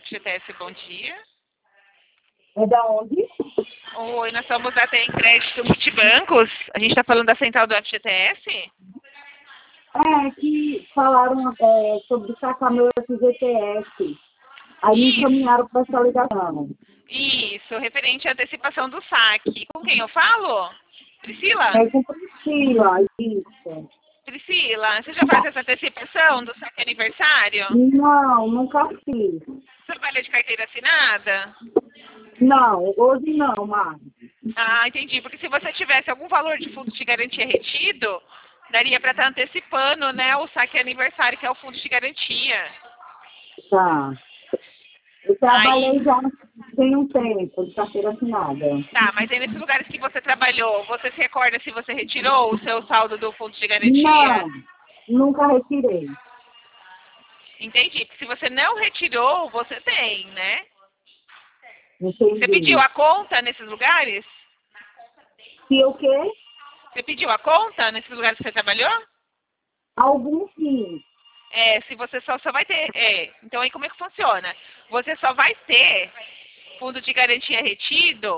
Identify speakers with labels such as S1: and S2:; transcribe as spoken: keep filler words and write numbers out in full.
S1: F G T S, bom dia.
S2: É da onde?
S1: Oi, nós somos da Tem Crédito Multibancos. A gente está falando da central do F G T S?
S2: É, que falaram é, sobre sacar meu F G T S. Aí me
S1: Isso,
S2: encaminharam para essa ligação.
S1: isso, referente à antecipação do saque. Com quem eu falo? Priscila?
S2: É com Priscila, isso.
S1: Priscila, você já faz essa antecipação do saque aniversário?
S2: Não, nunca fiz.
S1: Trabalha de carteira assinada?
S2: Não, hoje não, Mari.
S1: Ah, entendi. Porque se você tivesse algum valor de fundo de garantia retido, daria para estar antecipando, né, o saque aniversário, que é o fundo de garantia.
S2: Tá. Eu
S1: Aí,
S2: trabalhei já tem um tempo de carteira assinada.
S1: tá, mas aí nesses lugares que você trabalhou, você se recorda se você retirou o seu saldo do fundo de garantia?
S2: Não, nunca retirei.
S1: Entendi. Porque se você não retirou, você tem, né? Você pediu
S2: Entendi.
S1: a conta nesses lugares?
S2: Se o quê?
S1: Você pediu a conta nesses lugares que você trabalhou?
S2: Alguns sim.
S1: É, se você só, só vai ter. É, então aí como é que funciona? Você só vai ter fundo de garantia retido